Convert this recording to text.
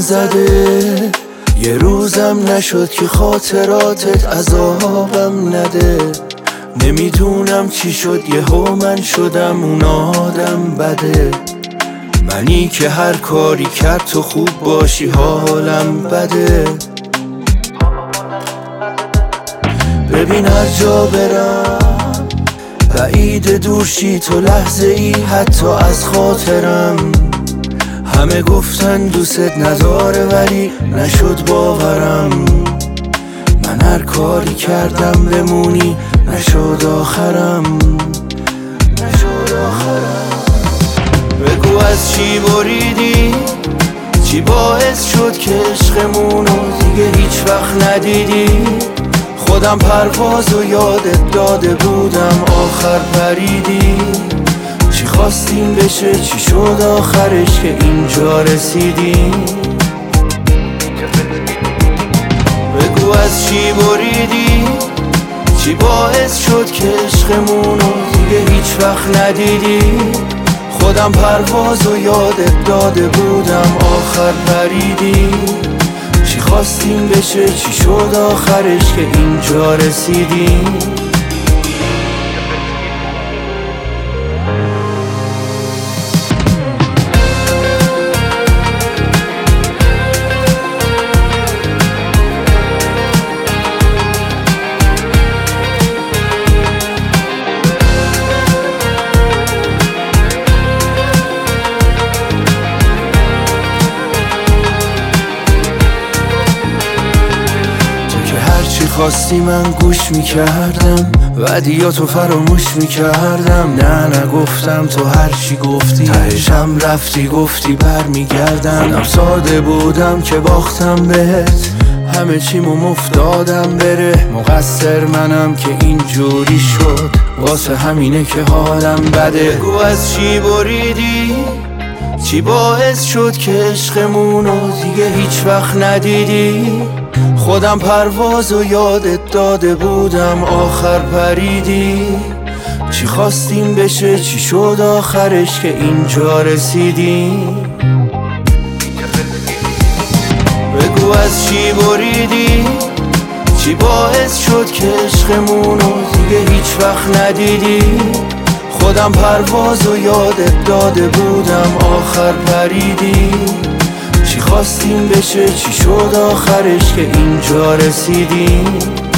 نزده، یه روزم نشد که خاطراتت عذابم نده. نمیدونم چی شد یهو من شدم اون آدم بده. منی که هر کاری کرد تو خوب باشی حالم بده. ببین هر جا برم بعید دورشی تو لحظه ای حتی از خاطرم. همه گفتن دوست نداره ولی نشد باورم. من هر کاری کردم بمونی نشد آخرم. بگو از چی بریدی، چی باعث شد که عشقمونو دیگه هیچ وقت ندیدی. خودم پرواز و یادت داده بودم آخر پریدی. چی خواستیم بشه چی شد آخرش که اینجا رسیدی. بگو از چی بریدی، چی باعث شد که عشقمونو دیگه هیچ وقت ندیدی. خودم پرواز و یادت داده بودم آخر پریدی. چی خواستیم بشه چی شد آخرش که اینجا رسیدی. خواستی من گوش میکردم ودیاتو فراموش میکردم. نه نگفتم تو هر چی گفتی تهشم رفتی گفتی برمیگردم. منم ساده بودم که باختم بهت همه چیمو مفتادم بره. مقصر منم که اینجوری شد واسه همینه که حالم بده. بگو از چی بریدی، چی باعث شد که عشقمونو دیگه هیچ وقت ندیدی. خودم پرواز و یادت داده بودم آخر پریدی. چی خواستیم بشه چی شد آخرش که اینجا رسیدی. بگو از چی بریدی، چی باعث شد که عشقمونو دیگه هیچ وقت ندیدی. خودم پرواز و یادت داده بودم آخر پریدی. چی خواستیم بشه چی شد آخرش که اینجا رسیدی.